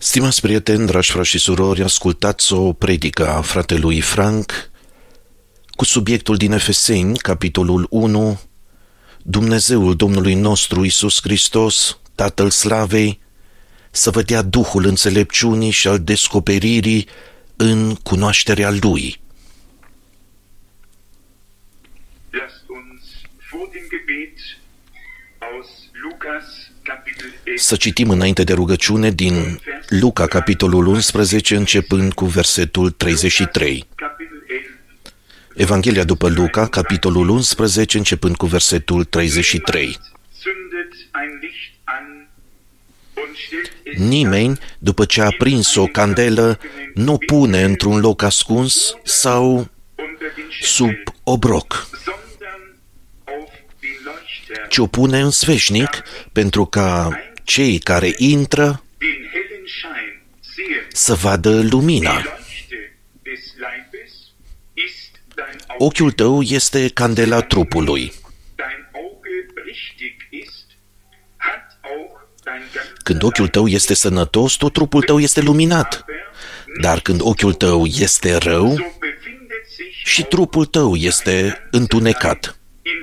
Stimați prieteni, dragi frați și surori, ascultați o predică a fratelui Frank cu subiectul din Efeseni, capitolul 1, Dumnezeul Domnului nostru Iisus Hristos, Tatăl Slavei, să vă dea Duhul înțelepciunii și al descoperirii în cunoașterea Lui. Să citim înainte de rugăciune din Luca, capitolul 11, începând cu versetul 33. Evanghelia după Luca, capitolul 11, începând cu versetul 33. Nimeni, după ce a prins o candelă, nu pune într-un loc ascuns sau sub obroc, ci o pune în sfeșnic, pentru ca cei care intră să vadă lumina. Ochiul tău este candela trupului. Când ochiul tău este sănătos, tot trupul tău este luminat. Dar când ochiul tău este rău, și trupul tău este întunecat.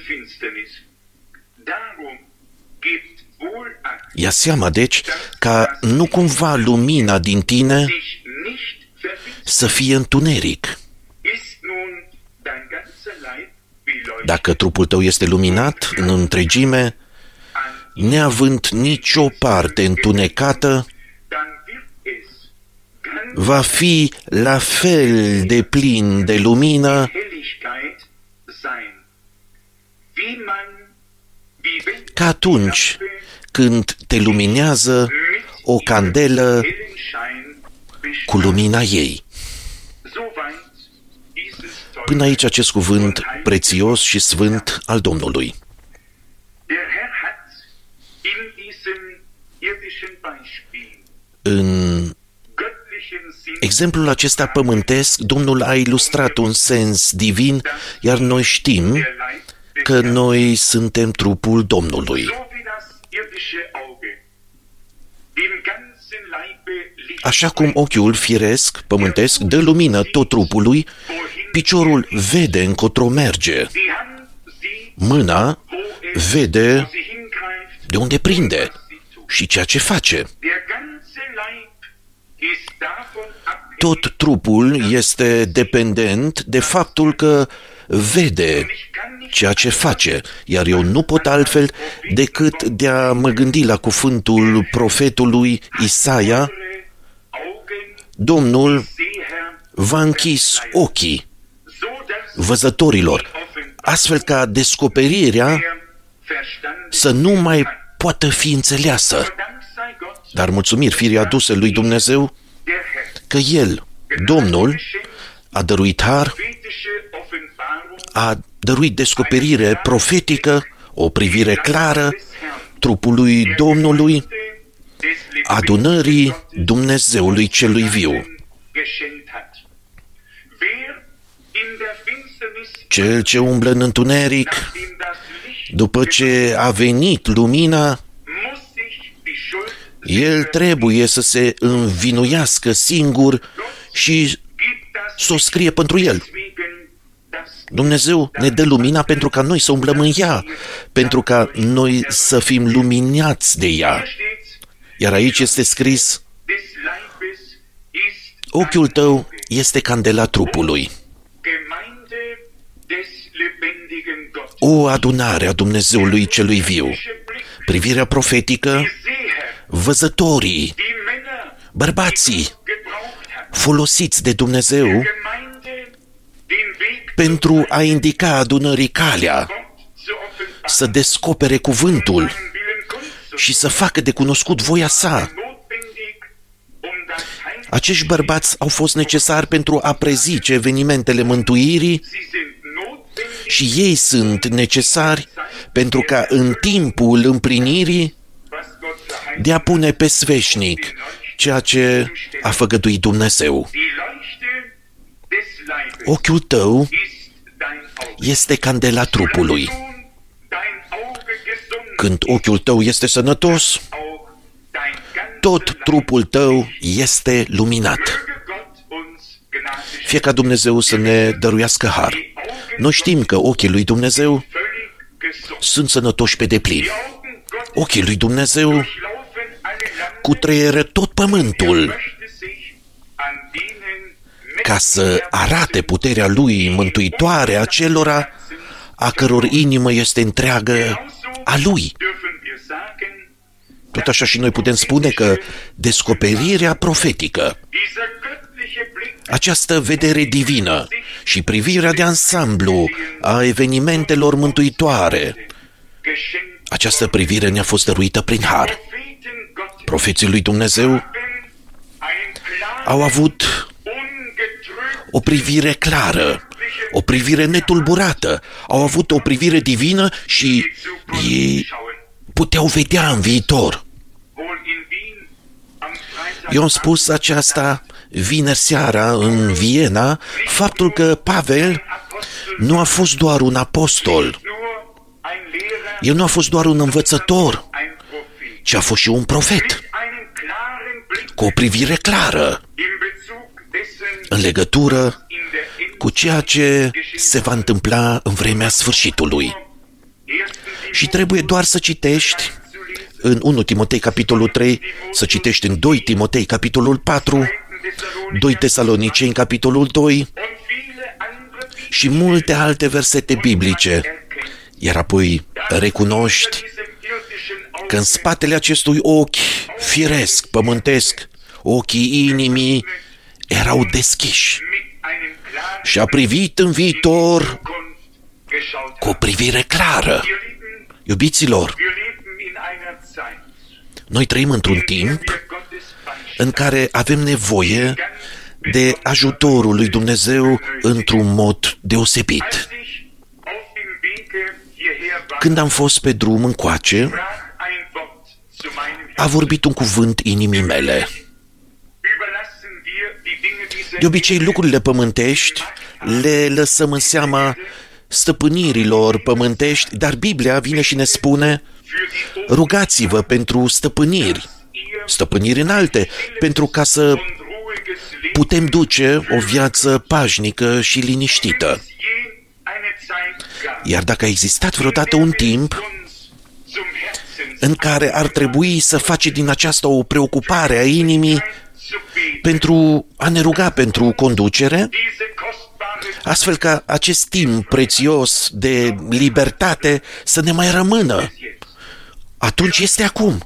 Ia seama, deci, ca nu cumva lumina din tine să fie întuneric. Dacă trupul tău este luminat în întregime, neavând nicio parte întunecată, va fi la fel de plin de lumină ca atunci când te luminează o candelă cu lumina ei. Până aici acest cuvânt prețios și sfânt al Domnului. În exemplul acesta pământesc, Domnul a ilustrat un sens divin, iar noi știm că noi suntem trupul Domnului. Așa cum ochiul firesc, pământesc, dă lumină tot trupului, piciorul vede încotro merge. Mâna vede de unde prinde și ceea ce face. Tot trupul este dependent de faptul că vede ceea ce face, iar eu nu pot altfel decât de a mă gândi la cuvântul profetului Isaia: Domnul v-a închis ochii văzătorilor, astfel ca descoperirea să nu mai poată fi înțeleasă. Dar mulțumiri firii aduse lui Dumnezeu că El, Domnul, a dăruit har, a dăruit descoperire profetică, o privire clară trupului Domnului, adunării Dumnezeului celui viu. Cel ce umblă în întuneric, după ce a venit lumina, el trebuie să se învinuiască singur și să o scrie pentru el. Dumnezeu ne dă lumina pentru ca noi să umblăm în ea, pentru ca noi să fim luminați de ea. Iar aici este scris: ochiul tău este candela trupului. O adunare a Dumnezeului celui viu, privirea profetică, văzătorii, bărbații, folosiți de Dumnezeu pentru a indica adunării calea, să descopere cuvântul și să facă de cunoscut voia sa. Acești bărbați au fost necesari pentru a prezice evenimentele mântuirii și ei sunt necesari pentru ca în timpul împlinirii de a pune pe sfeșnic ceea ce a făgăduit Dumnezeu. Ochiul tău este candela trupului. Când ochiul tău este sănătos, tot trupul tău este luminat. Fie ca Dumnezeu să ne dăruiască har. Noi știm că ochii lui Dumnezeu sunt sănătoși pe deplin. Ochii lui Dumnezeu cutreieră tot pământul ca să arate puterea lui mântuitoare acelora a căror inimă este întreagă a lui. Tot așa și noi putem spune că descoperirea profetică, această vedere divină și privirea de ansamblu a evenimentelor mântuitoare, această privire ne-a fost dăruită prin har. Profeții lui Dumnezeu au avut o privire clară, o privire netulburată, au avut o privire divină și ei puteau vedea în viitor. Eu am spus aceasta vineri seara în Viena, faptul că Pavel nu a fost doar un apostol, el nu a fost doar un învățător, ci a fost și un profet, cu o privire clară în legătură cu ceea ce se va întâmpla în vremea sfârșitului. Și trebuie doar să citești în 1 Timotei capitolul 3, să citești în 2 Timotei capitolul 4, 2 Tesaloniceni capitolul 2 și multe alte versete biblice, iar apoi recunoști că în spatele acestui ochi firesc, pământesc, ochii inimii erau deschiși și a privit în viitor cu o privire clară. Iubiților, noi trăim într-un timp în care avem nevoie de ajutorul lui Dumnezeu într-un mod deosebit. Când am fost pe drum încoace, a vorbit un cuvânt inimii mele. De obicei, lucrurile pământești le lăsăm în seama stăpânirilor pământești, dar Biblia vine și ne spune: rugați-vă pentru stăpâniri înalte, pentru ca să putem duce o viață pașnică și liniștită. Iar dacă a existat vreodată un timp în care ar trebui să face din aceasta o preocupare a inimii pentru a ne ruga pentru conducere, astfel ca acest timp prețios de libertate să ne mai rămână, atunci este acum.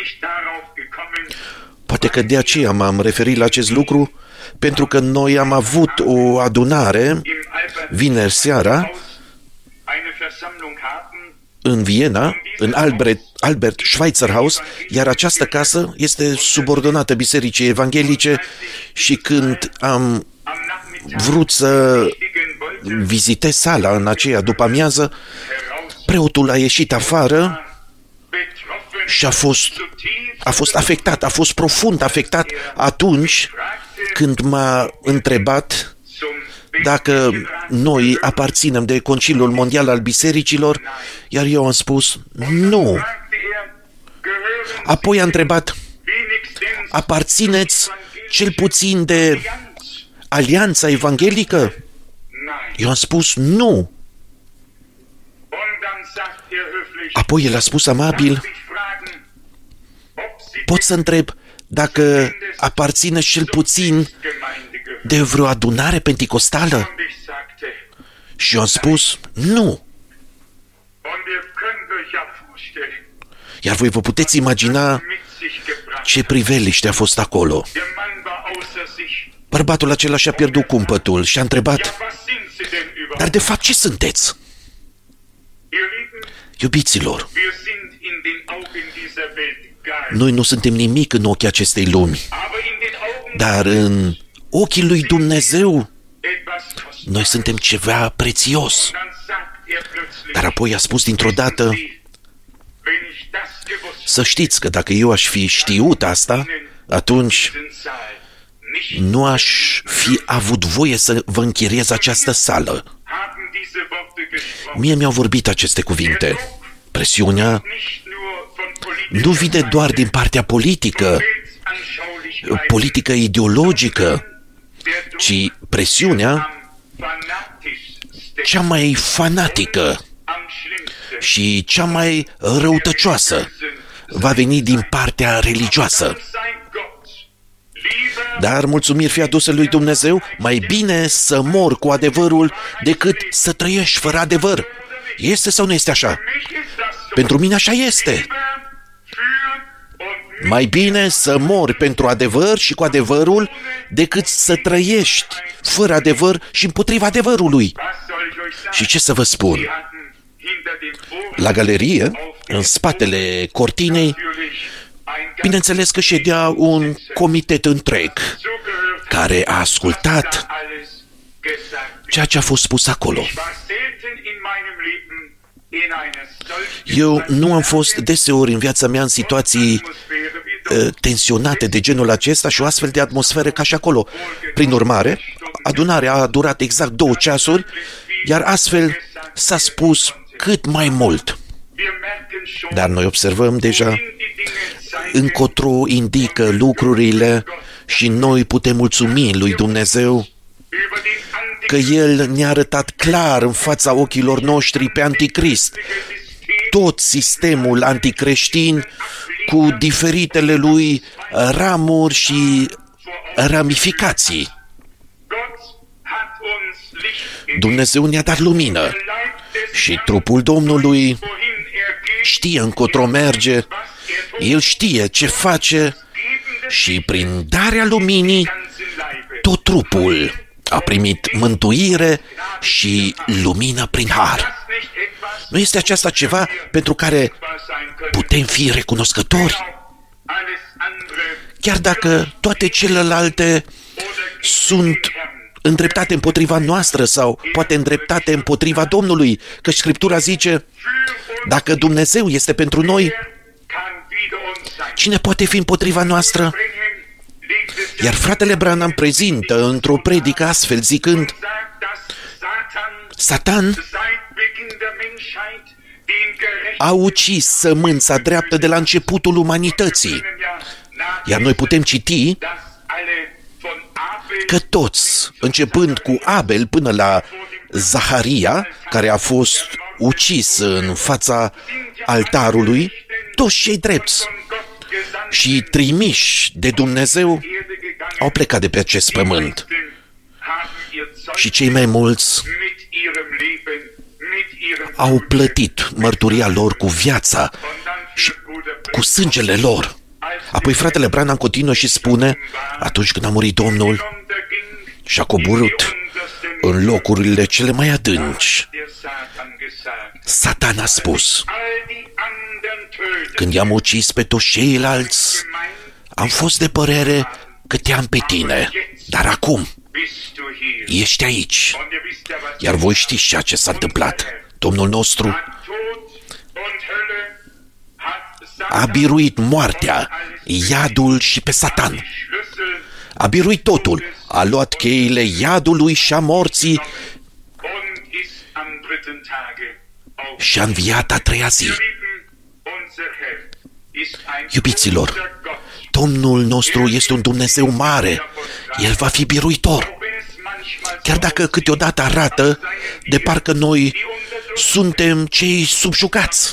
Poate că de aceea m-am referit la acest lucru, pentru că noi am avut o adunare vineri seara în Viena, în Albert Schweitzer Haus, iar această casă este subordonată Bisericii Evanghelice și când am vrut să vizitez sala în aceea după-amiază, preotul a ieșit afară și a fost afectat, a fost profund afectat atunci când m-a întrebat dacă noi aparținem de Conciliul Mondial al Bisericilor, iar eu am spus nu. Apoi a întrebat: aparțineți cel puțin de Alianța Evanghelică? Eu am spus nu. Apoi el a spus amabil: pot să întreb dacă aparțineți cel puțin de vreo adunare penticostală? Și eu am spus nu. Iar voi vă puteți imagina ce priveliște a fost acolo. Bărbatul acela și-a pierdut cumpătul și a întrebat: dar de fapt ce sunteți? Iubiților, noi nu suntem nimic în ochii acestei lumi, dar în ochii lui Dumnezeu noi suntem ceva prețios. Dar apoi a spus dintr-o dată: să știți că dacă eu aș fi știut asta, atunci nu aș fi avut voie să vă închiriez această sală. Mie mi-au vorbit aceste cuvinte. Presiunea nu vine doar din partea politică, politică ideologică, ci presiunea cea mai fanatică și cea mai răutăcioasă va veni din partea religioasă. Dar mulțumiri fie aduse lui Dumnezeu, mai bine să mor cu adevărul decât să trăiești fără adevăr. Este sau nu este așa? Pentru mine așa este. Mai bine să mori pentru adevăr și cu adevărul decât să trăiești fără adevăr și împotriva adevărului. Și ce să vă spun? La galerie, în spatele cortinei, bineînțeles că ședea un comitet întreg care a ascultat ceea ce a fost spus acolo. Eu nu am fost deseori în viața mea în situații tensionate de genul acesta și o astfel de atmosferă ca și acolo. Prin urmare, adunarea a durat exact 2 ceasuri, iar astfel s-a spus cât mai mult. Dar noi observăm deja încotro indică lucrurile și noi putem mulțumi lui Dumnezeu că El ne-a arătat clar în fața ochilor noștri pe Anticrist. Tot sistemul anticreștin cu diferitele lui ramuri și ramificații. Dumnezeu ne-a dat lumină și trupul Domnului știe încotro merge, El știe ce face și prin darea luminii tot trupul a primit mântuire și lumină prin har. Nu este aceasta ceva pentru care putem fi recunoscători? Chiar dacă toate celelalte sunt îndreptate împotriva noastră sau poate îndreptate împotriva Domnului, că Scriptura zice, dacă Dumnezeu este pentru noi, cine poate fi împotriva noastră? Iar fratele Branham prezintă într-o predică astfel zicând, Satan a ucis sămânța dreaptă de la începutul umanității. Iar noi putem citi că toți, începând cu Abel până la Zaharia, care a fost ucis în fața altarului, toți cei drepți și trimiși de Dumnezeu au plecat de pe acest pământ. Și cei mai mulți au plătit mărturia lor cu viața și cu sângele lor. Apoi fratele Branham continuă și spune, atunci când a murit Domnul și a coborât în locurile cele mai adânci, Satan a spus, când i-am ucis pe toți ceilalți, am fost de părere că te-am pe tine, dar acum ești aici. Iar voi știți ceea ce s-a întâmplat. Domnul nostru a biruit moartea, iadul și pe Satan. A biruit totul. A luat cheile iadului și a morții și a înviat a 3-a zi. Iubiților, Domnul nostru este un Dumnezeu mare. El va fi biruitor. Chiar dacă câteodată arată de parcă noi suntem cei subjugați.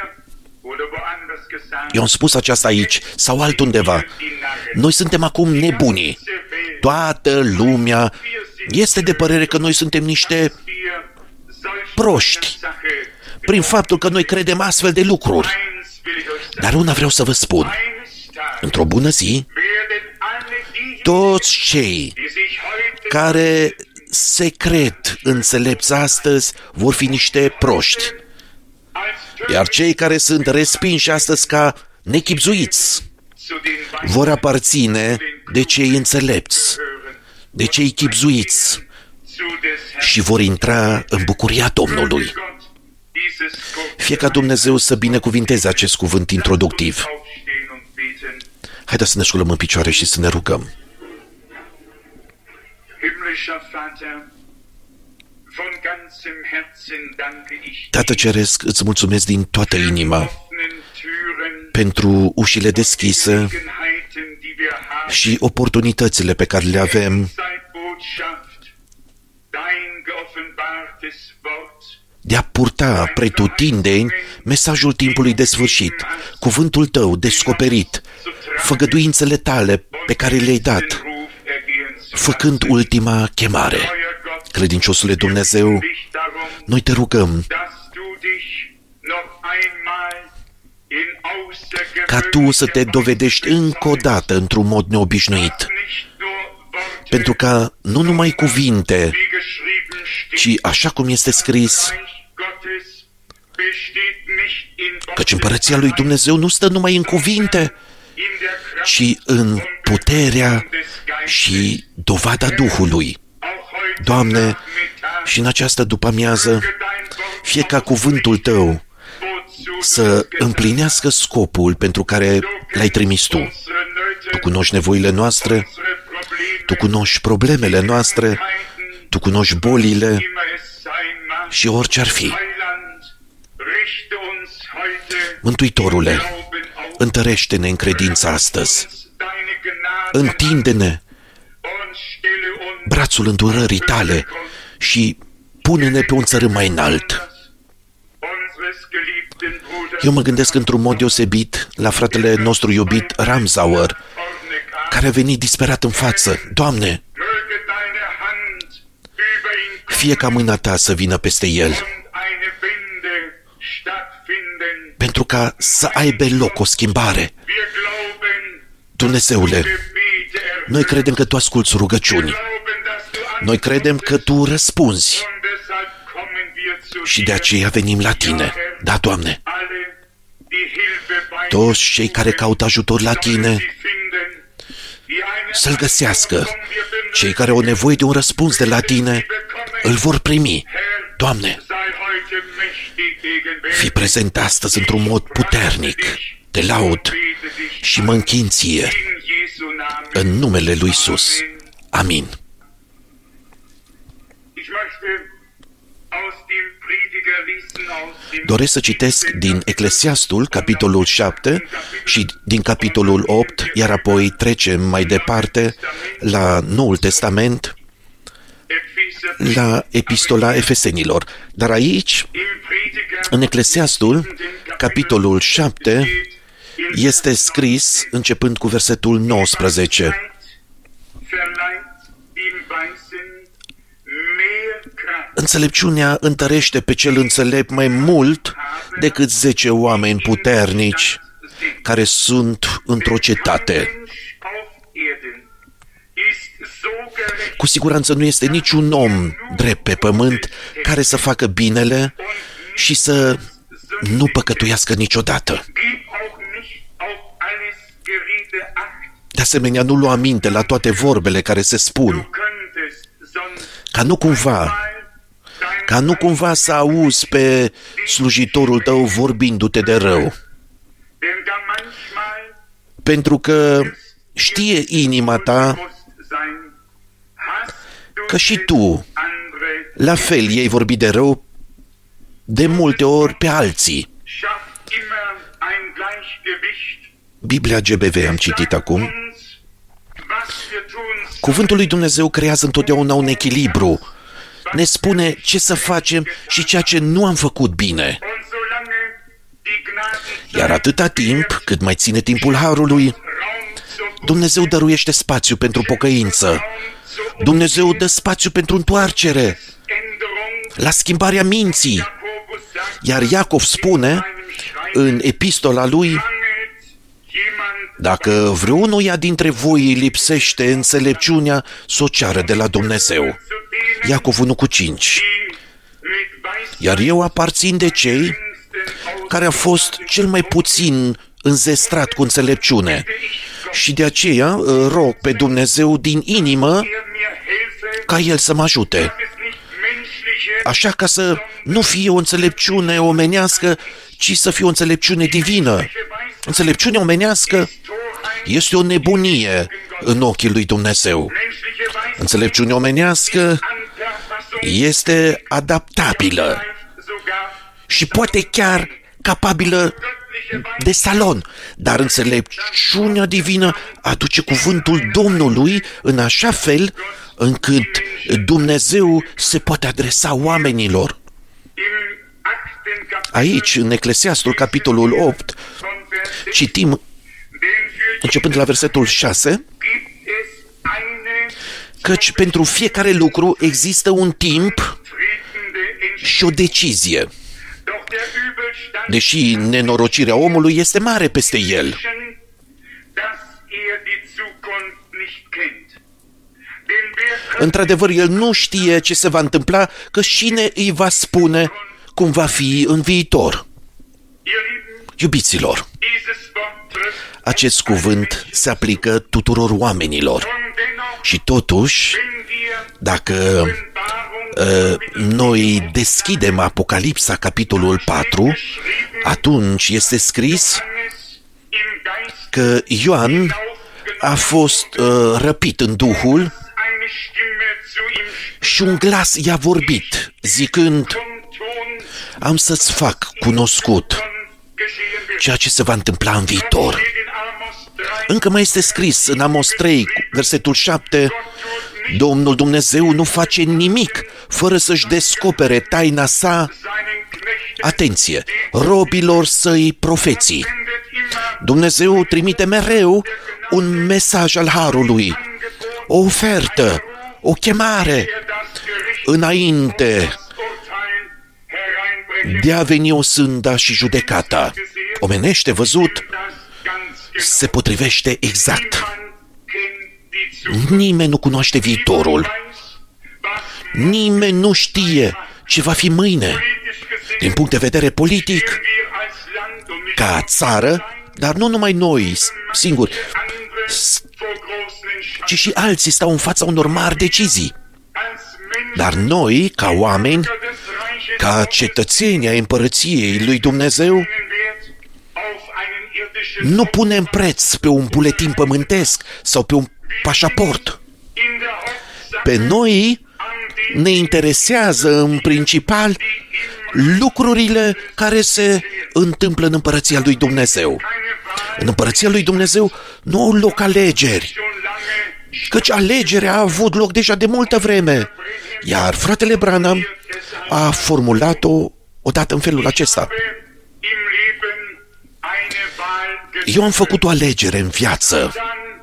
Eu am spus aceasta aici sau altundeva. Noi suntem acum nebunii. Toată lumea este de părere că noi suntem niște proști prin faptul că noi credem astfel de lucruri. Dar una vreau să vă spun. Într-o bună zi, toți cei care se cred înțelepți astăzi vor fi niște proști. Iar cei care sunt respinși astăzi ca nechibzuiți vor aparține de cei înțelepți, de cei chibzuiți și vor intra în bucuria Domnului. Fie ca Dumnezeu să binecuvinteze acest cuvânt introductiv. Haideți să ne sculăm în picioare și să ne rugăm. Tată Ceresc, îți mulțumesc din toată inima pentru ușile deschise și oportunitățile pe care le avem de a purta pretutindeni mesajul timpului de sfârșit, cuvântul tău descoperit, făgăduințele tale pe care le-ai dat, făcând ultima chemare. Credinciosule Dumnezeu, noi te rugăm ca tu să te dovedești încă o dată într-un mod neobișnuit, pentru ca nu numai cuvinte, ci așa cum este scris, căci împărăția lui Dumnezeu nu stă numai în cuvinte, ci în puterea și dovada Duhului. Doamne, și în această după-amiază, fie ca cuvântul tău să împlinească scopul pentru care l-ai trimis tu. Tu cunoști nevoile noastre, tu cunoști problemele noastre, tu cunoști bolile și orice ar fi. Mântuitorule, întărește-ne în credință astăzi. Întinde-ne brațul îndurării tale și pune-ne pe un țărâm mai înalt. Eu mă gândesc într-un mod deosebit la fratele nostru iubit Ramsauer, care a venit disperat în față. Doamne, fie ca mâna ta să vină peste el, pentru ca să aibă loc o schimbare. Dumnezeule, noi credem că tu asculți rugăciuni. Noi credem că tu răspunzi. Și de aceea venim la tine. Da, Doamne. Toți cei care caută ajutor la tine să-l găsească. Cei care au nevoie de un răspuns de la tine îl vor primi. Doamne, fii prezent astăzi într-un mod puternic. Te laud și mă închin ție în numele lui Iisus. Amin. Doresc să citesc din Eclesiastul, capitolul 7 și din capitolul 8, iar apoi trecem mai departe la Noul Testament, la Epistola Efesenilor. Dar aici, în Eclesiastul, capitolul 7, este scris, începând cu versetul 19. Înțelepciunea întărește pe cel înțelept mai mult decât 10 oameni puternici care sunt într-o cetate. Cu siguranță nu este niciun om drept pe pământ care să facă binele și să nu păcătuiască niciodată. De asemenea, nu lua aminte la toate vorbele care se spun, ca nu cumva să auzi pe slujitorul tău vorbindu-te de rău. Pentru că știe inima ta că și tu, la fel, ei vorbi de rău de multe ori pe alții. Biblia GBV am citit acum. Cuvântul lui Dumnezeu creează întotdeauna un echilibru. Ne spune ce să facem și ceea ce nu am făcut bine. Iar atâta timp cât mai ține timpul harului, Dumnezeu dăruiește spațiu pentru pocăință. Dumnezeu dă spațiu pentru întoarcere, la schimbarea minții. Iar Iacov spune în epistola lui, dacă vreunuia dintre voi îi lipsește înțelepciunea, s-o ceară de la Dumnezeu. Iacov 1:5. Iar eu aparțin de cei care au fost cel mai puțin înzestrat cu înțelepciune. Și de aceea rog pe Dumnezeu din inimă ca El să mă ajute. Așa ca să nu fie o înțelepciune omenească, ci să fie o înțelepciune divină. Înțelepciunea omenească este o nebunie în ochii lui Dumnezeu. Înțelepciunea omenească este adaptabilă și poate chiar capabilă de salon, dar înțelepciunea divină aduce cuvântul Domnului în așa fel încât Dumnezeu se poate adresa oamenilor. Aici, în Eclesiastul, capitolul 8, citim, începând de la versetul 6, căci pentru fiecare lucru există un timp și o decizie, deși nenorocirea omului este mare peste el. Într-adevăr, el nu știe ce se va întâmpla, că cine îi va spune cum va fi în viitor. Iubiților, acest cuvânt se aplică tuturor oamenilor. Și totuși, dacă noi deschidem Apocalipsa, capitolul 4, atunci este scris că Ioan a fost răpit în Duhul și un glas i-a vorbit, zicând: am să-ți fac cunoscut ceea ce se va întâmpla în viitor. Încă mai este scris în Amos 3, versetul 7, Domnul Dumnezeu nu face nimic fără să-și descopere taina sa, atenție, robilor săi profeții. Dumnezeu trimite mereu un mesaj al harului, o ofertă, o chemare înainte de a veni o sânda și judecata. Omenește văzut, se potrivește exact. Nimeni nu cunoaște viitorul. Nimeni nu știe ce va fi mâine. Din punct de vedere politic, ca țară, dar nu numai noi singuri, ci și alții stau în fața unor mari decizii. Dar noi, ca oameni, ca cetățeni ai împărăției lui Dumnezeu, nu punem preț pe un buletin pământesc sau pe un pașaport. Pe noi ne interesează în principal lucrurile care se întâmplă în împărăția lui Dumnezeu. În împărăția lui Dumnezeu nu au loc alegeri, căci alegerea a avut loc deja de multă vreme. Iar fratele Branham a formulat-o odată în felul acesta: eu am făcut o alegere în viață.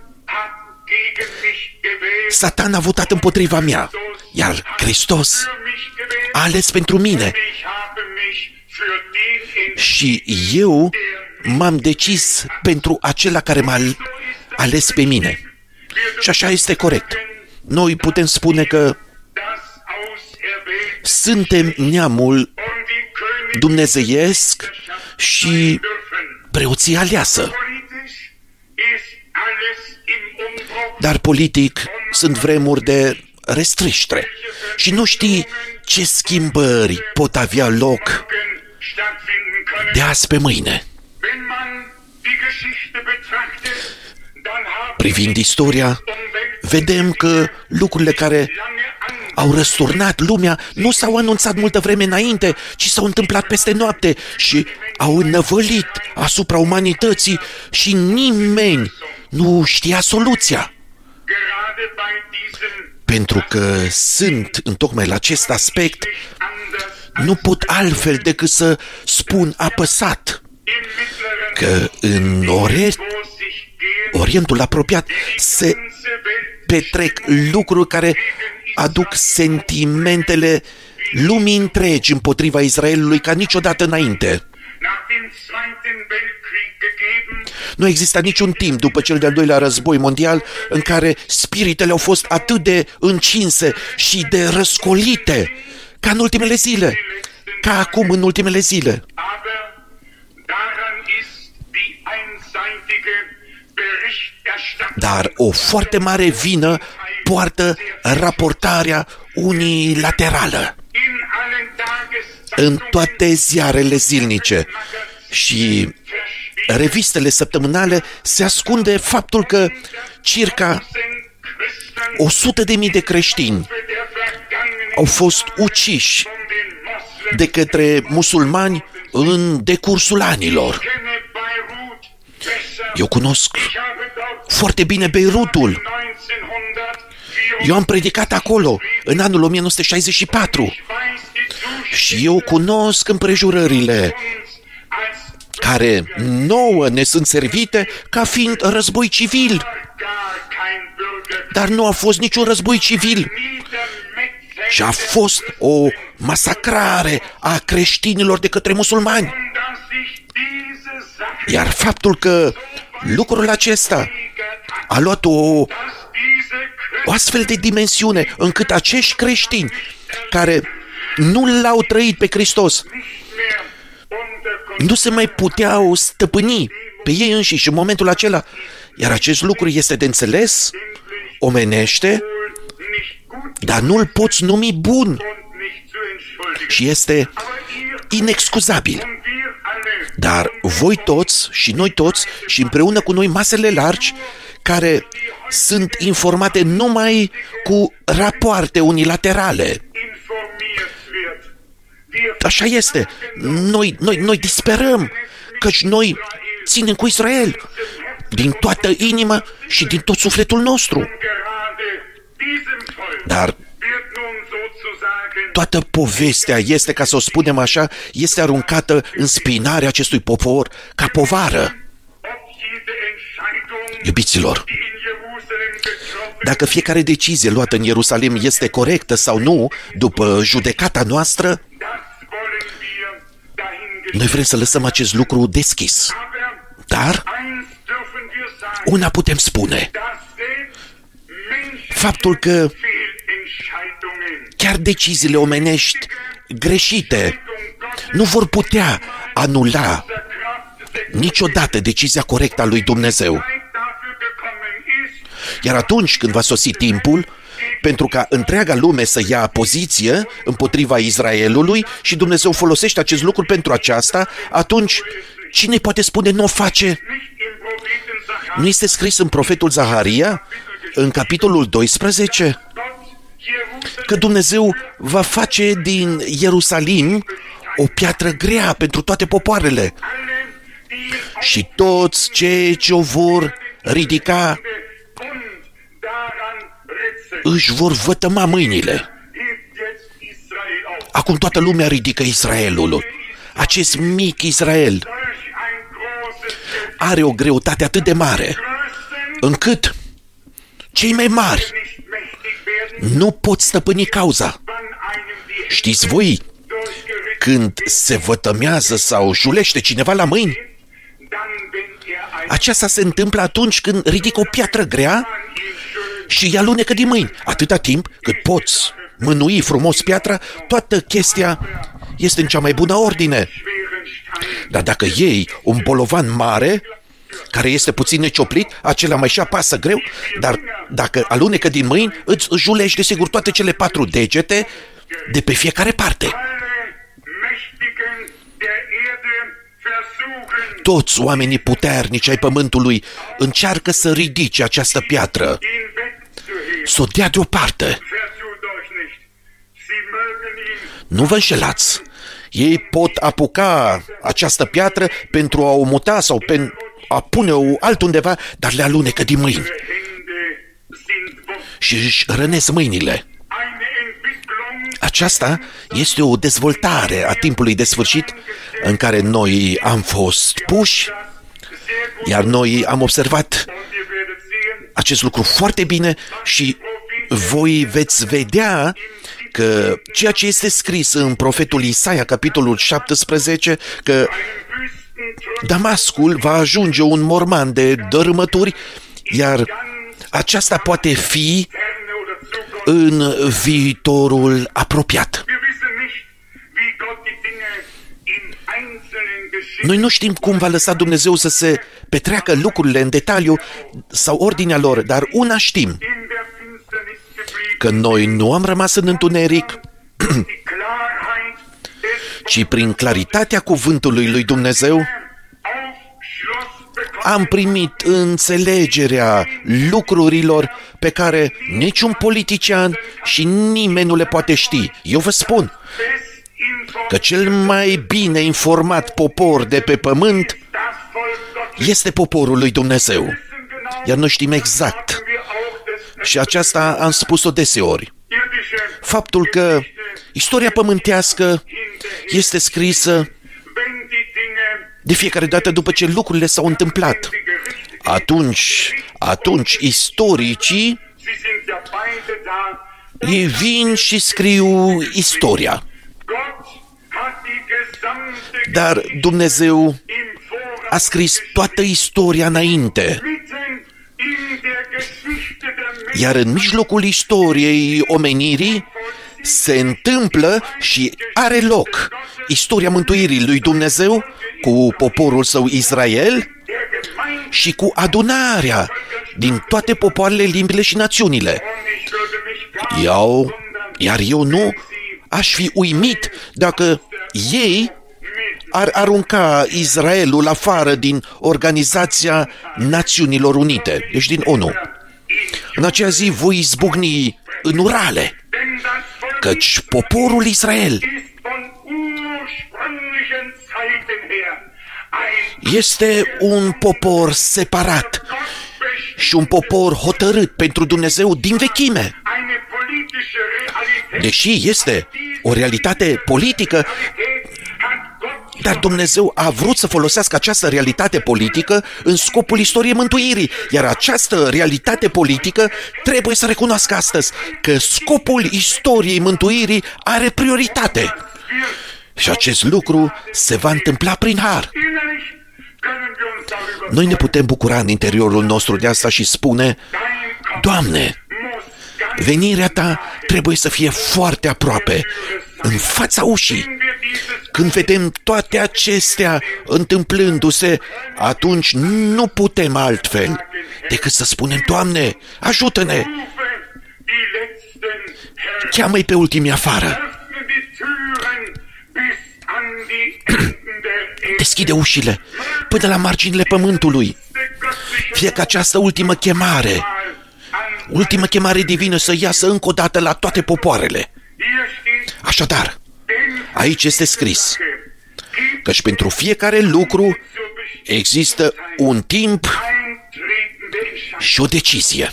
Satan a votat împotriva mea, iar Hristos a ales pentru mine. Și eu m-am decis pentru acela care m-a ales pe mine. Și așa este corect. Noi putem spune că suntem neamul dumnezeiesc și preoția aleasă. Dar politic sunt vremuri de restriște și nu știi ce schimbări pot avea loc de azi pe mâine. Privind istoria, vedem că lucrurile care au răsturnat lumea nu s-au anunțat multă vreme înainte, ci s-au întâmplat peste noapte și au înnăvălit asupra umanității și nimeni nu știa soluția. Pentru că sunt întocmai la acest aspect, nu pot altfel decât să spun apăsat că în Orientul apropiat se petrec lucruri care aduc sentimentele lumii întregi împotriva Israelului ca niciodată înainte. Nu exista niciun timp după cel de-al doilea război mondial în care spiritele au fost atât de încinse și de răscolite ca în ultimele zile, ca acum în ultimele zile. Dar o foarte mare vină poartă raportarea unilaterală în toate ziarele zilnice și revistele săptămânale se ascunde faptul că circa 100.000 de creștini au fost uciși de către musulmani în decursul anilor. Eu cunosc foarte bine Beirutul. Eu am predicat acolo în anul 1964 și eu cunosc împrejurările care nouă ne sunt servite ca fiind război civil. Dar nu a fost niciun război civil, ci a fost o masacrare a creștinilor de către musulmani. Iar faptul că lucrul acesta a luat o astfel de dimensiune încât acești creștini care nu l-au trăit pe Hristos nu se mai puteau stăpâni pe ei înșiși în momentul acela. Iar acest lucru este de înțeles, omenește, dar nu-l poți numi bun și este inexcuzabil. Dar voi toți și noi toți și împreună cu noi masele largi care sunt informate numai cu rapoarte unilaterale. Așa este. Noi disperăm, căci noi ținem cu Israel din toată inima și din tot sufletul nostru. Dar toată povestea este, ca să o spunem așa, este aruncată în spinarea acestui popor ca povară. Iubiților, dacă fiecare decizie luată în Ierusalim este corectă sau nu, după judecata noastră, noi vrem să lăsăm acest lucru deschis. Dar una putem spune, faptul că chiar deciziile omenești greșite nu vor putea anula niciodată decizia corectă a lui Dumnezeu. Iar atunci când va sosi timpul, pentru ca întreaga lume să ia poziție împotriva Israelului și Dumnezeu folosește acest lucru pentru aceasta, atunci cine poate spune nu o face? Nu este scris în profetul Zaharia, în capitolul 12, că Dumnezeu va face din Ierusalim o piatră grea pentru toate popoarele și toți cei ce o vor ridica își vor vătăma mâinile. Acum toată lumea ridică Israelul. Acest mic Israel are o greutate atât de mare, încât cei mai mari nu pot stăpâni cauza. Știți voi, când se vătămează sau julește cineva la mâini, aceasta se întâmplă atunci când ridică o piatră grea și ea alunecă din mâini. Atâta timp cât poți mânui frumos piatra, toată chestia este în cea mai bună ordine. Dar dacă iei un bolovan mare, care este puțin necioplit, acela mai și apasă greu, dar dacă alunecă din mâini, îți julești desigur toate cele 4 degete de pe fiecare parte. Toți oamenii puternici ai pământului încearcă să ridice această piatră, să o dea deoparte. Nu vă înșelați. Ei pot apuca această piatră pentru a o muta sau pentru a pune-o altundeva, dar le alunecă din mâini și își rănesc mâinile. Aceasta este o dezvoltare a timpului de sfârșit în care noi am fost puși, iar noi am observat acest lucru foarte bine și voi veți vedea că ceea ce este scris în profetul Isaia, capitolul 17, că Damascul va ajunge un morman de dărâmături, iar aceasta poate fi în viitorul apropiat. Noi nu știm cum va lăsa Dumnezeu să se petreacă lucrurile în detaliu sau ordinea lor, dar una știm, că noi nu am rămas în întuneric, ci prin claritatea cuvântului lui Dumnezeu am primit înțelegerea lucrurilor pe care niciun politician și nimeni nu le poate ști. Eu vă spun că cel mai bine informat popor de pe pământ este poporul lui Dumnezeu. Iar noi știm exact, și aceasta am spus-o deseori, faptul că istoria pământească este scrisă de fiecare dată după ce lucrurile s-au întâmplat. Atunci istoricii, ei vin și scriu istoria. Dar Dumnezeu a scris toată istoria înainte. Iar în mijlocul istoriei omenirii se întâmplă și are loc istoria mântuirii lui Dumnezeu cu poporul său Israel și cu adunarea din toate popoarele, limbile și națiunile. Iar eu nu aș fi uimit dacă ei ar arunca Israelul afară din Organizația Națiunilor Unite, deci din ONU. În acea zi voi izbucni în urale, căci poporul Israel este un popor separat și un popor hotărât pentru Dumnezeu din vechime. Deși este o realitate politică, dar Dumnezeu a vrut să folosească această realitate politică în scopul istoriei mântuirii. Iar această realitate politică trebuie să recunoască astăzi că scopul istoriei mântuirii are prioritate. Și acest lucru se va întâmpla prin har. Noi ne putem bucura în interiorul nostru de asta și spune: Doamne, venirea Ta trebuie să fie foarte aproape, în fața ușii. Când vedem toate acestea întâmplându-se, atunci nu putem altfel decât să spunem: Doamne, ajută-ne! Cheamă-i pe ultimii afară. Deschide ușile până la marginile pământului. Fie că această ultimă chemare divină să iasă încă o dată la toate popoarele. Așadar, aici este scris căci pentru fiecare lucru există un timp și o decizie.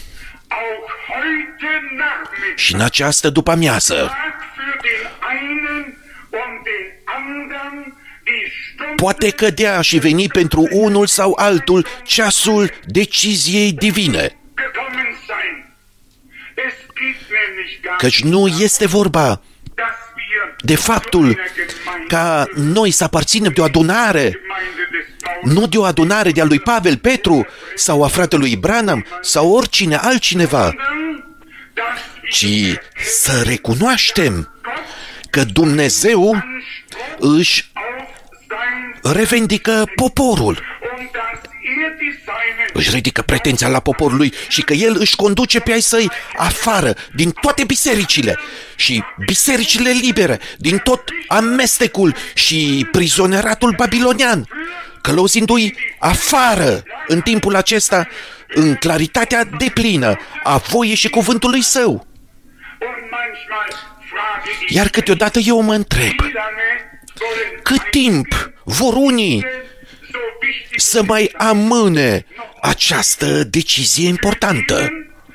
Și în această după-amiază poate cădea și veni pentru unul sau altul ceasul deciziei divine. Căci nu este vorba de faptul ca noi să aparținem de o adunare, nu de o adunare de-a lui Pavel, Petru sau a fratelui Branham sau oricine altcineva, ci să recunoaștem că Dumnezeu își revendică poporul, își ridică pretenția la poporul lui și că el își conduce pe ai săi afară din toate bisericile și bisericile libere, din tot amestecul și prizoneratul babilonian, călăuzindu-i afară în timpul acesta în claritatea deplină a voiei și cuvântului său. Iar câteodată eu mă întreb, cât timp vor unii să mai amâne această decizie importantă?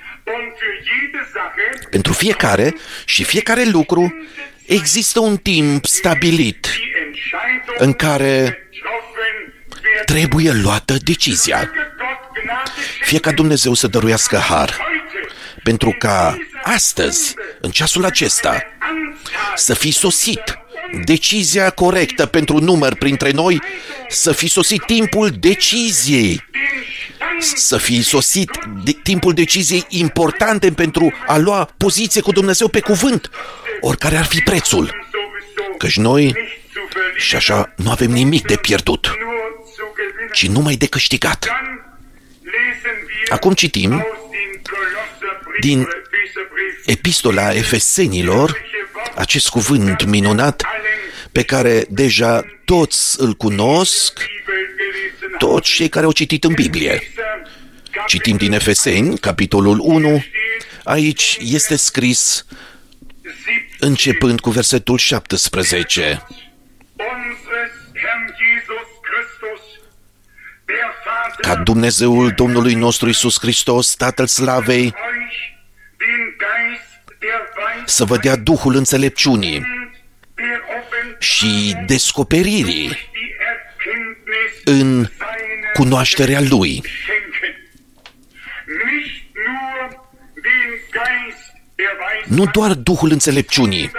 Pentru fiecare și fiecare lucru există un timp stabilit în care trebuie luată decizia. Fie ca Dumnezeu să dăruiască har, pentru ca astăzi, în ceasul acesta, să fi sosit decizia corectă pentru număr printre noi, să fi sosit timpul deciziei, să fi sosit timpul deciziei importante pentru a lua poziție cu Dumnezeu pe cuvânt, oricare ar fi prețul. Căci noi, și așa, nu avem nimic de pierdut, ci numai de câștigat. Acum citim din Epistola Efesenilor acest cuvânt minunat pe care deja toți îl cunosc, toți cei care au citit în Biblie. Citim din Efeseni, capitolul 1, aici este scris, începând cu versetul 17. ca Dumnezeul Domnului nostru Iisus Hristos, Tatăl Slavei, să vă dea Duhul înțelepciunii și descoperirii în cunoașterea Lui. Nu doar Duhul înțelepciunii,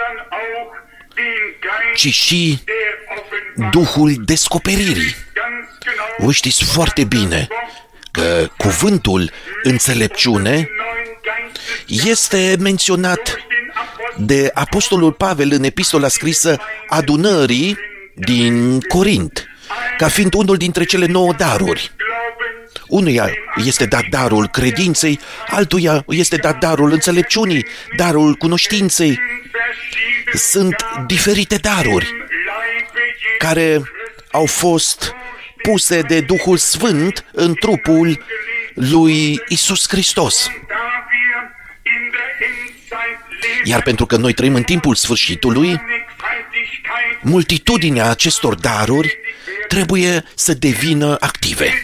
ci și Duhul descoperirii. Voi știți foarte bine că cuvântul înțelepciune este menționat de Apostolul Pavel în epistola scrisă adunării din Corint, ca fiind unul dintre cele 9 daruri. Unuia este dat darul credinței, altuia este dat darul înțelepciunii, darul cunoștinței. Sunt diferite daruri care au fost puse de Duhul Sfânt în trupul lui Iisus Hristos. Iar pentru că noi trăim în timpul sfârșitului, multitudinea acestor daruri trebuie să devină active.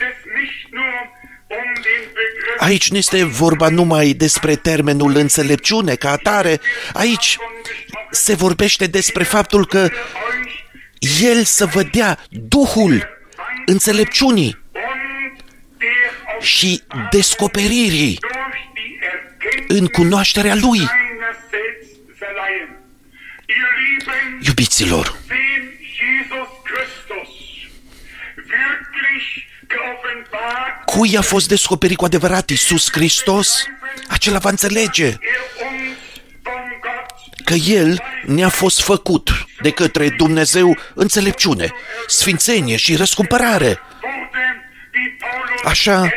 Aici nu este vorba numai despre termenul înțelepciune ca atare, aici se vorbește despre faptul că El să vă dea Duhul înțelepciunii și descoperirii în cunoașterea Lui. Iubiților, cui a fost descoperit cu adevărat Iisus Hristos, acela va înțelege că El ne-a fost făcut de către Dumnezeu înțelepciune, sfințenie și răscumpărare. Așa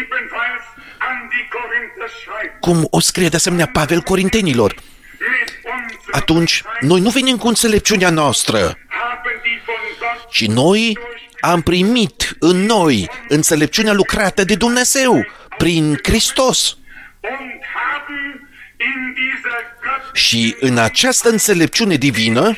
cum o scrie de asemenea Pavel Corintenilor. Atunci, noi nu venim cu înțelepciunea noastră, ci noi am primit în noi înțelepciunea lucrată de Dumnezeu prin Hristos. Și în această înțelepciune divină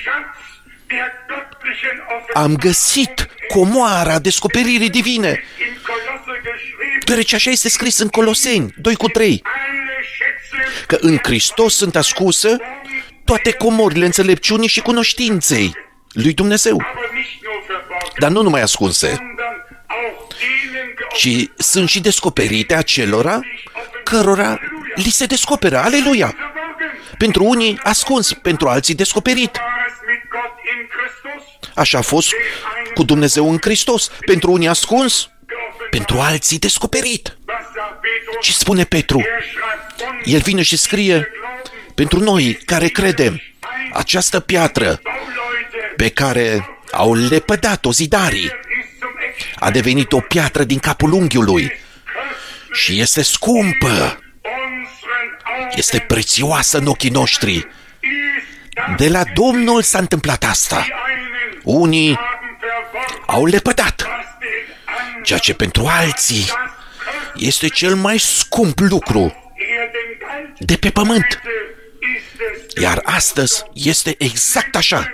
am găsit comoara descoperirii divine, deoarece așa este scris în Coloseni 2:3, că în Hristos sunt ascunse toate comorile înțelepciunii și cunoștinței lui Dumnezeu. Dar nu numai ascunse, ci sunt și descoperite acelora cărora li se descoperă. Aleluia! Pentru unii ascuns, pentru alții descoperit. Așa a fost cu Dumnezeu în Hristos. Pentru unii ascuns, pentru alții descoperit. Ce spune Petru? El vine și scrie: pentru noi care credem, această piatră pe care au lepădat-o zidarii a devenit o piatră din capul unghiului și este scumpă, este prețioasă în ochii noștri. De la Domnul s-a întâmplat asta. Unii au lepădat, ceea ce pentru alții este cel mai scump lucru de pe pământ. Iar astăzi este exact așa.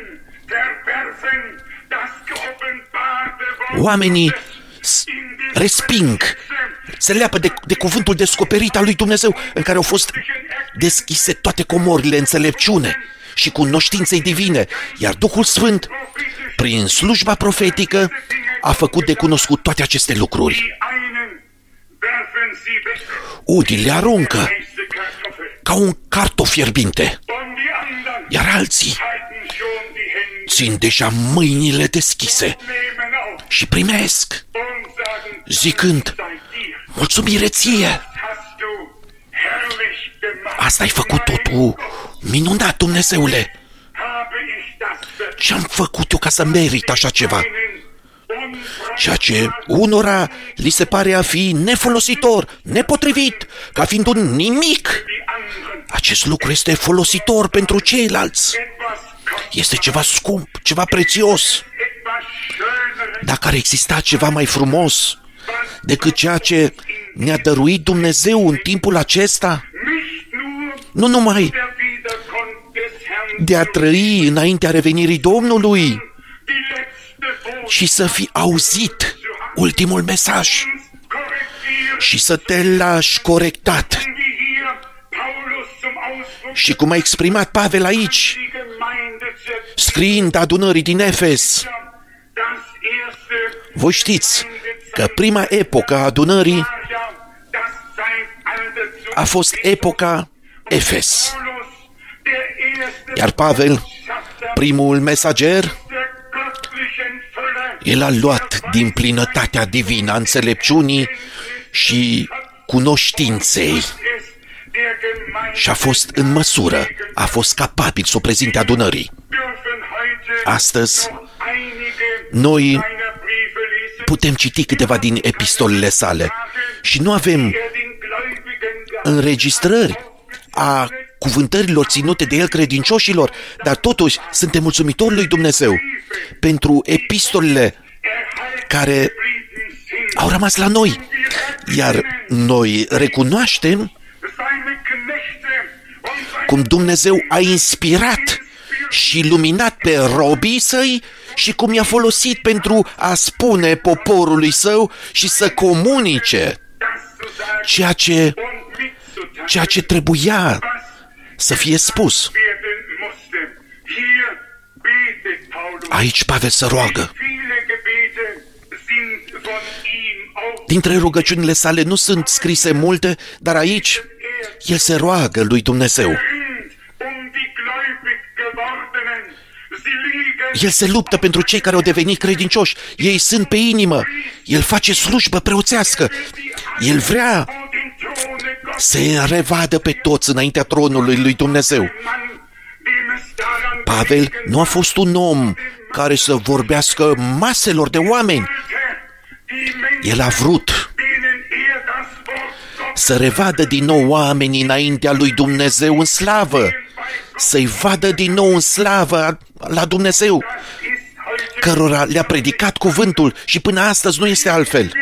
Oamenii resping, se leapă de cuvântul descoperit al lui Dumnezeu, în care au fost deschise toate comorile înțelepciune și cunoștinței divine, iar Duhul Sfânt, prin slujba profetică, a făcut de cunoscut toate aceste lucruri. Unii le aruncă ca un cartof fierbinte, iar alții țin deja mâinile deschise și primesc, zicând: mulțumire ție! Asta ai făcut totul minunat, Dumnezeule! Ce-am făcut eu ca să merit așa ceva? Ceea ce unora li se pare a fi nefolositor, nepotrivit, ca fiind un nimic, acest lucru este folositor pentru ceilalți. Este ceva scump, ceva prețios. Dacă ar exista ceva mai frumos decât ceea ce ne-a dăruit Dumnezeu în timpul acesta, nu numai de a trăi înaintea revenirii Domnului, și să fi auzit ultimul mesaj și să te lași corectat. Și cum a exprimat Pavel aici, scriind adunării din Efes, voi știți că prima epocă a adunării a fost epoca Efes. Iar Pavel, primul mesager, el a luat din plinătatea divină a înțelepciunii și cunoștinței și a fost în măsură, a fost capabil să o prezinte adunării. Astăzi, noi putem citi câteva din epistolele sale și nu avem înregistrări a cuvântărilor ținute de el credincioșilor, dar totuși suntem mulțumitori lui Dumnezeu pentru epistolele care au rămas la noi, iar noi recunoaștem cum Dumnezeu a inspirat și luminat pe robii săi și cum i-a folosit pentru a spune poporului său și să comunice ceea ce trebuia să fie spus. Aici Pavel se roagă. Dintre rugăciunile sale nu sunt scrise multe, dar aici el se roagă lui Dumnezeu. El se luptă pentru cei care au devenit credincioși. Ei sunt pe inimă. El face slujbă preoțească. El vrea să revadă pe toți înaintea tronului lui Dumnezeu. Pavel nu a fost un om care să vorbească maselor de oameni. El a vrut să revadă din nou oamenii înaintea lui Dumnezeu în slavă, să-i vadă din nou în slavă la Dumnezeu, cărora le-a predicat cuvântul și până astăzi nu este altfel.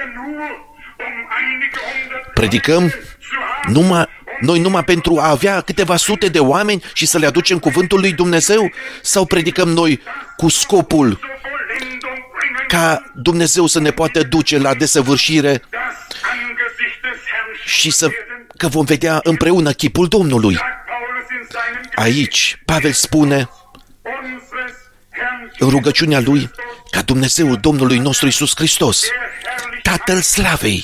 Predicăm numai pentru a avea câteva sute de oameni și să le aducem cuvântul lui Dumnezeu? Sau predicăm noi cu scopul ca Dumnezeu să ne poată duce la desăvârșire și că vom vedea împreună chipul Domnului? Aici Pavel spune în rugăciunea lui ca Dumnezeul Domnului nostru Iisus Hristos, Tatăl Slavei,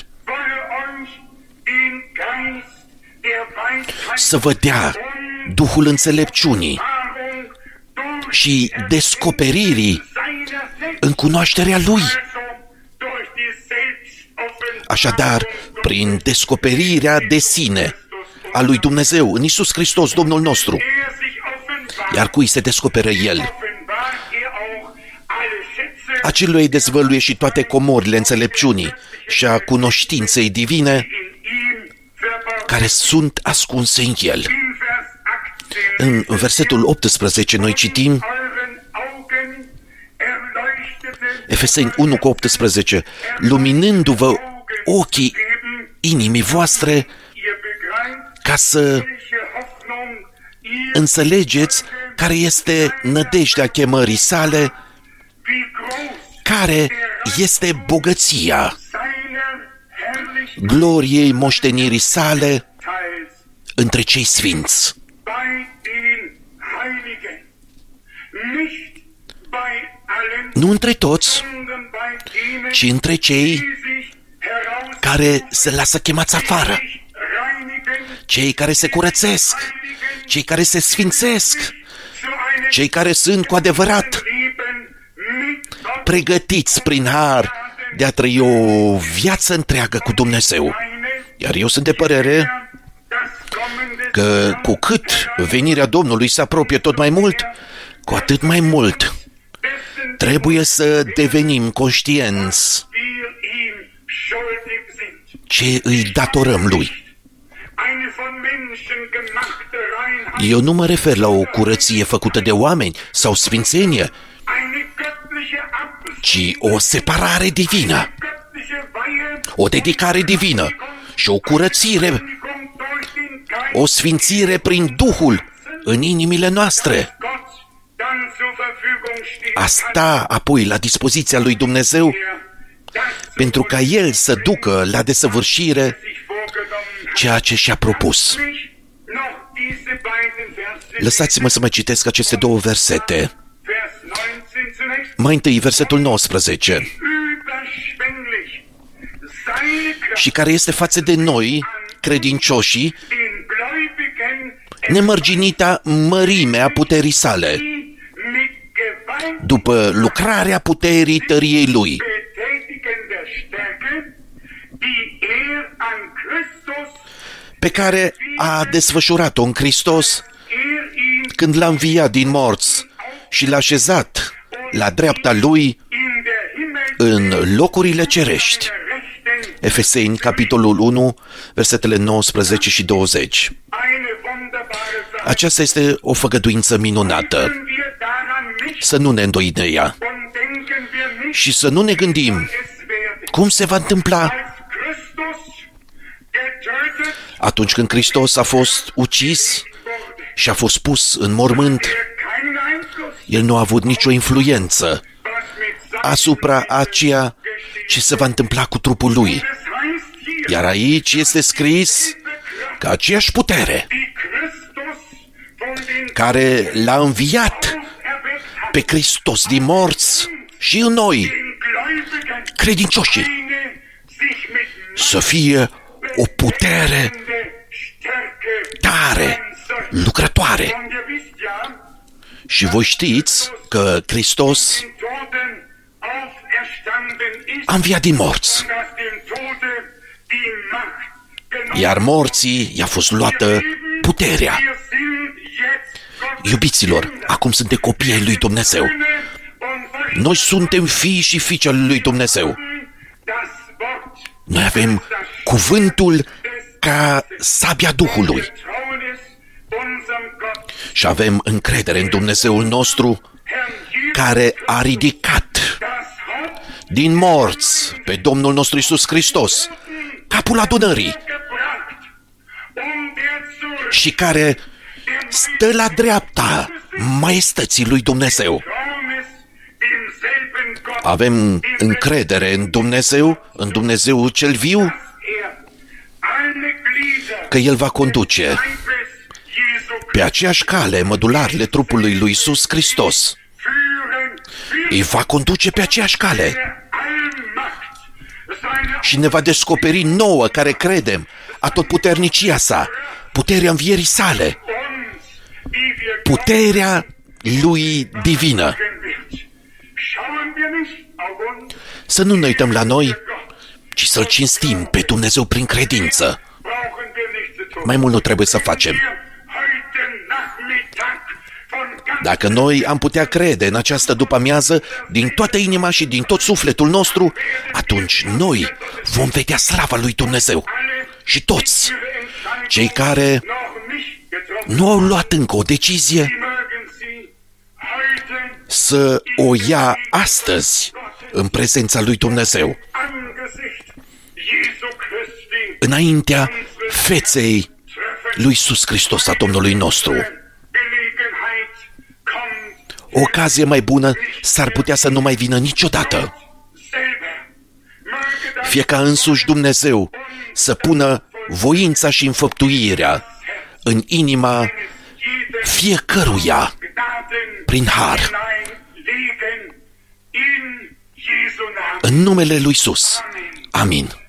să vă dea Duhul înțelepciunii și descoperirii în cunoașterea Lui. Așadar, prin descoperirea de sine a lui Dumnezeu în Iisus Hristos, Domnul nostru, iar cui se descoperă El, acelui îi dezvăluie și toate comorile înțelepciunii și a cunoștinței divine care sunt ascunse în El. În versetul 18 noi citim Efeseni 1:18, luminându-vă ochii inimii voastre ca să înțelegeți care este nădejdea chemării sale, care este bogăția gloriei moștenirii sale între cei sfinți. Nu între toți, ci între cei care se lasă chemați afară, cei care se curățesc, cei care se sfințesc, cei care sunt cu adevărat pregătiți prin har de a trăi o viață întreagă cu Dumnezeu. Iar eu sunt de părere că cu cât venirea Domnului se apropie tot mai mult, cu atât mai mult trebuie să devenim conștienți ce îi datorăm Lui. Eu nu mă refer la o curăție făcută de oameni sau sfințenie, ci o separare divină, o dedicare divină și o curățire, o sfințire prin Duhul în inimile noastre. A sta apoi la dispoziția lui Dumnezeu pentru ca El să ducă la desăvârșire ceea ce și-a propus. Lăsați-mă să mai citesc aceste două versete. Mai întâi, versetul 19. Și care este față de noi, credincioșii, nemărginita mărime a puterii sale, după lucrarea puterii tăriei Lui, pe care a desfășurat-o în Hristos când l-a înviat din morți și l-a așezat la dreapta Lui în locurile cerești. Efeseni, capitolul 1, versetele 19 și 20. Aceasta este o făgăduință minunată. Să nu ne îndoim de ea și să nu ne gândim cum se va întâmpla atunci când Hristos a fost ucis și a fost pus în mormânt. El nu a avut nicio influență asupra a ceea ce se va întâmpla cu trupul Lui. Iar aici este scris că aceeași putere care l-a înviat pe Hristos din morți și în noi, credincioșii, să fie o putere tare, lucrătoare. Și voi știți că Hristos a înviat din morți, iar morții i-a fost luată puterea. Iubiților, acum suntem copii ai lui Dumnezeu. Noi suntem fii și fiice ale lui Dumnezeu. Noi avem cuvântul ca sabia Duhului și avem încredere în Dumnezeul nostru, care a ridicat din morți pe Domnul nostru Iisus Hristos, capul adunării, și care stă la dreapta maiestății lui Dumnezeu. Avem încredere în Dumnezeu, în Dumnezeul cel viu, că El va conduce pe aceeași cale mădularele trupului lui Iisus Hristos. Îi va conduce pe aceeași cale și ne va descoperi nouă care credem atotputernicia sa, puterea învierii sale, puterea Lui divină. Să nu ne uităm la noi, ci să-L cinstim pe Dumnezeu prin credință. Mai mult nu trebuie să facem. Dacă noi am putea crede în această după-amiază din toată inima și din tot sufletul nostru, atunci noi vom vedea slava lui Dumnezeu. Și toți cei care nu au luat încă o decizie, să o ia astăzi în prezența lui Dumnezeu, înaintea feței lui Iisus Hristos, a Domnului nostru. O ocazie mai bună s-ar putea să nu mai vină niciodată. Fie ca însuși Dumnezeu să pună voința și înfăptuirea în inima fiecăruia prin har. În numele lui Iisus. Amin.